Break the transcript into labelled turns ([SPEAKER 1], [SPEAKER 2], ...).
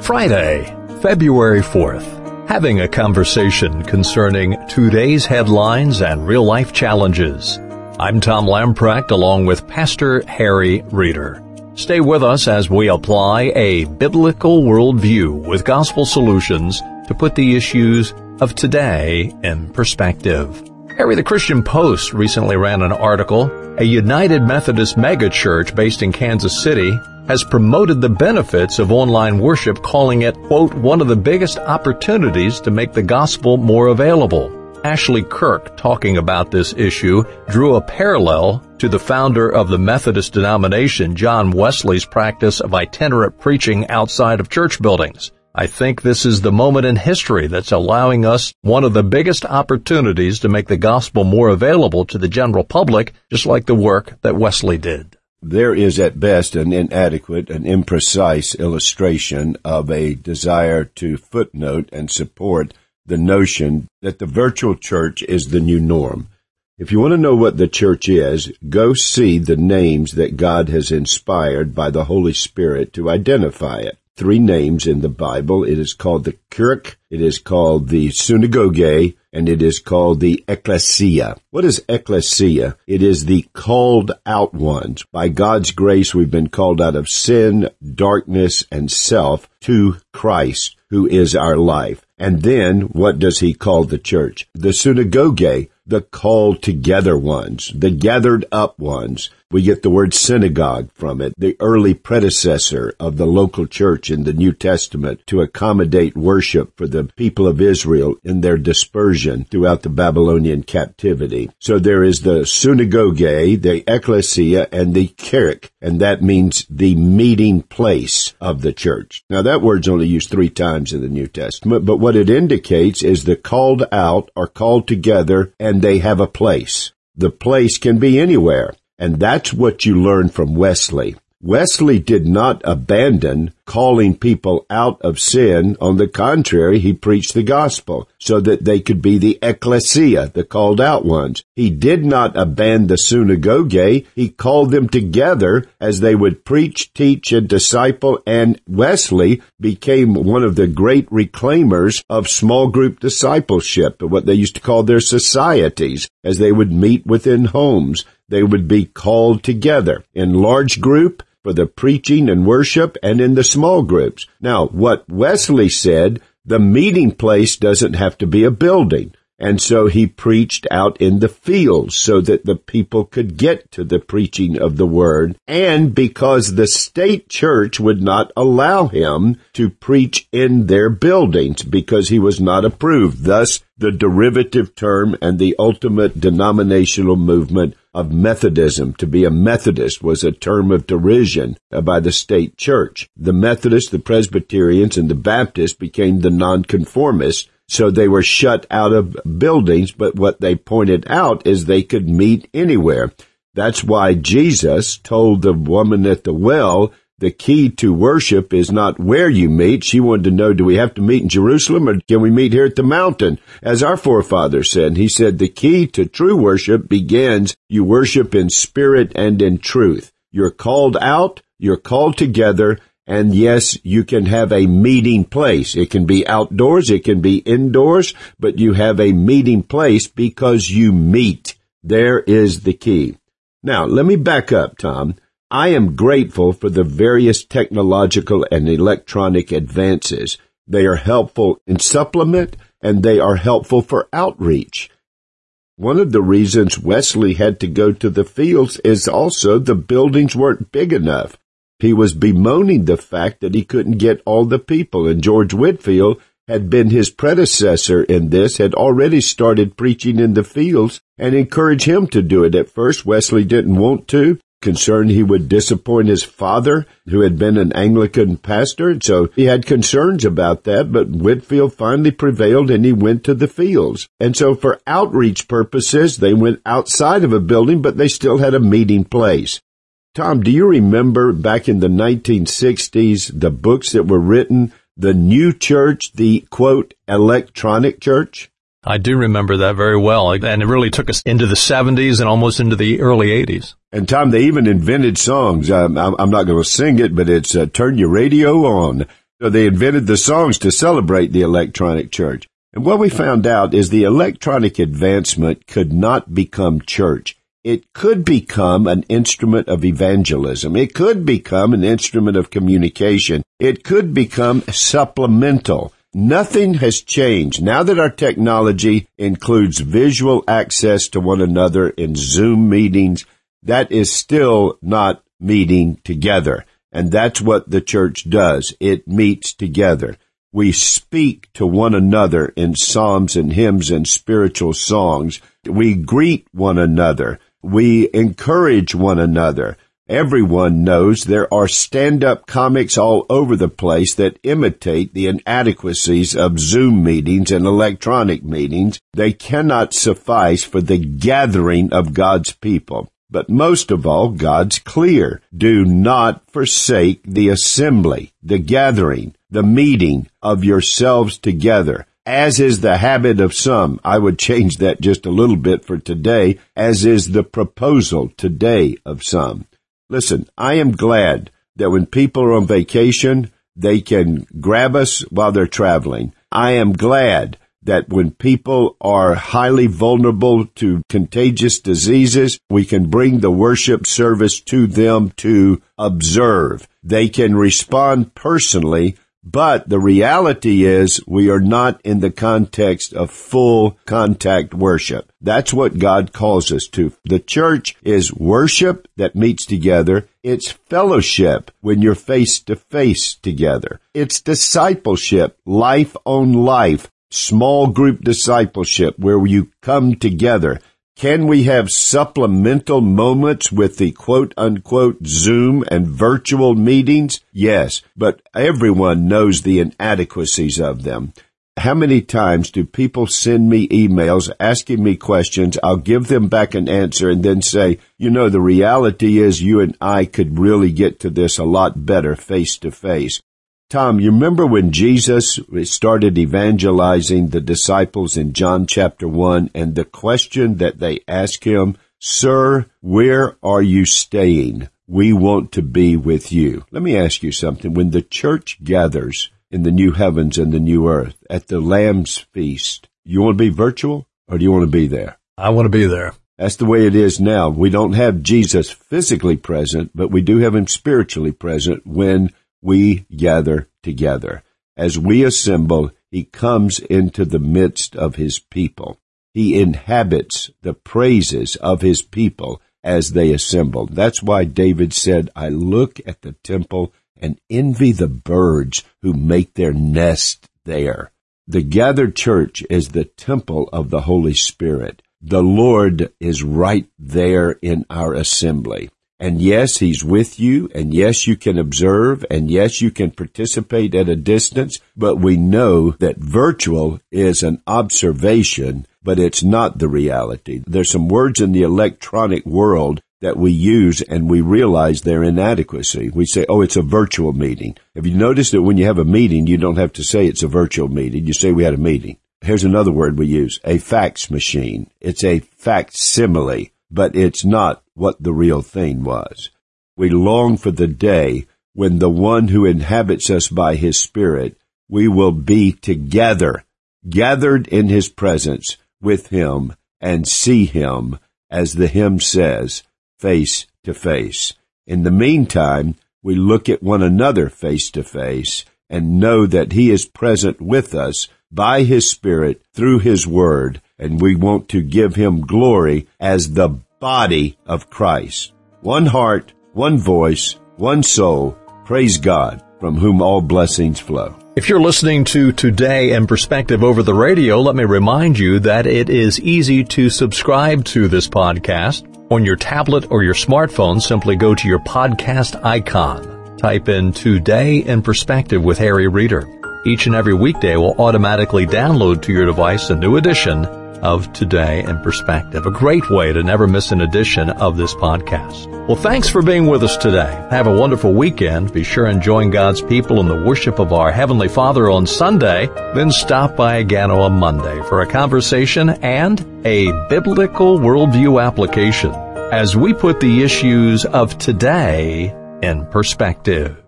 [SPEAKER 1] Friday, February 4th. Having a conversation concerning today's headlines and real-life challenges. I'm Tom Lamprecht along with Pastor Harry Reeder. Stay with us as we apply a biblical worldview with gospel solutions to put the issues of today in perspective. Harry, the Christian Post recently ran an article. A United Methodist megachurch based in Kansas City has promoted the benefits of online worship, calling it, quote, one of the biggest opportunities to make the gospel more available. Ashley Kirk, talking about this issue, drew a parallel to the founder of the Methodist denomination, John Wesley's practice of itinerant preaching outside of church buildings. I think this is the moment in history that's allowing us one of the biggest opportunities to make the gospel more available to the general public, just like the work that Wesley did.
[SPEAKER 2] There is at best an inadequate and imprecise illustration of a desire to footnote and support the notion that the virtual church is the new norm. If you want to know what the church is, go see the names that God has inspired by the Holy Spirit to identify it. 3 names in the Bible. It is called the Kirk, it is called the Synagogue, and it is called the Ecclesia. What is Ecclesia? It is the called out ones. By God's grace, we've been called out of sin, darkness, and self to Christ, who is our life. And then, what does he call the church? The Synagogue, the called together ones, the gathered up ones. We get the word synagogue from it, the early predecessor of the local church in the New Testament to accommodate worship for the people of Israel in their dispersion throughout the Babylonian captivity. So there is the synagogue, the ecclesia, and the kirk, and that means the meeting place of the church. Now that word's only used 3 times in the New Testament, but what it indicates is the called out are called together and they have a place. The place can be anywhere. And that's what you learn from Wesley. Wesley did not abandon calling people out of sin. On the contrary, he preached the gospel so that they could be the ecclesia, the called out ones. He did not abandon the synagogue. He called them together as they would preach, teach, and disciple. And Wesley became one of the great reclaimers of small group discipleship, what they used to call their societies, as they would meet within homes. They would be called together in large group for the preaching and worship and in the small groups. Now, what Wesley said, the meeting place doesn't have to be a building. And so he preached out in the fields so that the people could get to the preaching of the word. And because the state church would not allow him to preach in their buildings because he was not approved. Thus, the derivative term and the ultimate denominational movement of Methodism. To be a Methodist was a term of derision by the state church. The Methodists, the Presbyterians, and the Baptists became the nonconformists. So they were shut out of buildings, but what they pointed out is they could meet anywhere. That's why Jesus told the woman at the well, the key to worship is not where you meet. She wanted to know, do we have to meet in Jerusalem or can we meet here at the mountain? As our forefathers said, he said the key to true worship begins, you worship in spirit and in truth. You're called out, you're called together, and yes, you can have a meeting place. It can be outdoors, it can be indoors, but you have a meeting place because you meet. There is the key. Now, let me back up, Tom. I am grateful for the various technological and electronic advances. They are helpful in supplement, and they are helpful for outreach. One of the reasons Wesley had to go to the fields is also the buildings weren't big enough. He was bemoaning the fact that he couldn't get all the people, and George Whitefield had been his predecessor in this, had already started preaching in the fields, and encouraged him to do it. At first, Wesley didn't want to, concerned he would disappoint his father, who had been an Anglican pastor, so he had concerns about that, but Whitefield finally prevailed and he went to the fields. And so for outreach purposes, they went outside of a building, but they still had a meeting place. Tom, do you remember back in the 1960s, the books that were written, The New Church, the, quote, electronic church?
[SPEAKER 1] I do remember that very well, and it really took us into the 70s and almost into the early 80s.
[SPEAKER 2] And Tom, they even invented songs. I'm not going to sing it, but it's Turn Your Radio On. So they invented the songs to celebrate the electronic church. And what we found out is the electronic advancement could not become church. It could become an instrument of evangelism. It could become an instrument of communication. It could become supplemental. Nothing has changed. Now that our technology includes visual access to one another in Zoom meetings, that is still not meeting together. And that's what the church does. It meets together. We speak to one another in psalms and hymns and spiritual songs. We greet one another. We encourage one another. Everyone knows there are stand-up comics all over the place that imitate the inadequacies of Zoom meetings and electronic meetings. They cannot suffice for the gathering of God's people. But most of all, God's clear. Do not forsake the assembly, the gathering, the meeting of yourselves together, as is the habit of some. I would change that just a little bit for today, as is the proposal today of some. Listen, I am glad that when people are on vacation, they can grab us while they're traveling. I am glad that when people are highly vulnerable to contagious diseases, we can bring the worship service to them to observe. They can respond personally, but the reality is we are not in the context of full contact worship. That's what God calls us to. The church is worship that meets together. It's fellowship when you're face to face together. It's discipleship, life on life. Small group discipleship where you come together. Can we have supplemental moments with the quote-unquote Zoom and virtual meetings? Yes, but everyone knows the inadequacies of them. How many times do people send me emails asking me questions? I'll give them back an answer and then say, the reality is you and I could really get to this a lot better face to face. Tom, you remember when Jesus started evangelizing the disciples in John chapter 1, and the question that they asked him, "Sir, where are you staying? We want to be with you." Let me ask you something. When the church gathers in the new heavens and the new earth at the Lamb's feast, you want to be virtual or do you want to be there?
[SPEAKER 1] I want to be there.
[SPEAKER 2] That's the way it is now. We don't have Jesus physically present, but we do have him spiritually present when we gather together. As we assemble, he comes into the midst of his people. He inhabits the praises of his people as they assemble. That's why David said, "I look at the temple and envy the birds who make their nest there." The gathered church is the temple of the Holy Spirit. The Lord is right there in our assembly. And yes, he's with you, and yes, you can observe, and yes, you can participate at a distance, but we know that virtual is an observation, but it's not the reality. There's some words in the electronic world that we use and we realize their inadequacy. We say, it's a virtual meeting. Have you noticed that when you have a meeting, you don't have to say it's a virtual meeting. You say we had a meeting. Here's another word we use, a fax machine. It's a facsimile, but it's not what the real thing was. We long for the day when the one who inhabits us by his Spirit, we will be together, gathered in his presence with him and see him, as the hymn says, face to face. In the meantime, we look at one another face to face and know that he is present with us by his Spirit through his word, and we want to give him glory as the body of Christ. One heart, one voice, one soul. Praise God, from whom all blessings flow.
[SPEAKER 1] If you're listening to Today in Perspective over the radio, let me remind you that it is easy to subscribe to this podcast. On your tablet or your smartphone, simply go to your podcast icon. Type in Today in Perspective with Harry Reeder. Each and every weekday will automatically download to your device a new edition of Today in Perspective. A great way to never miss an edition of this podcast. Well, thanks for being with us today. Have a wonderful weekend. Be sure and join God's people in the worship of our Heavenly Father on Sunday. Then stop by again on Monday for a conversation and a biblical worldview application as we put the issues of today in perspective.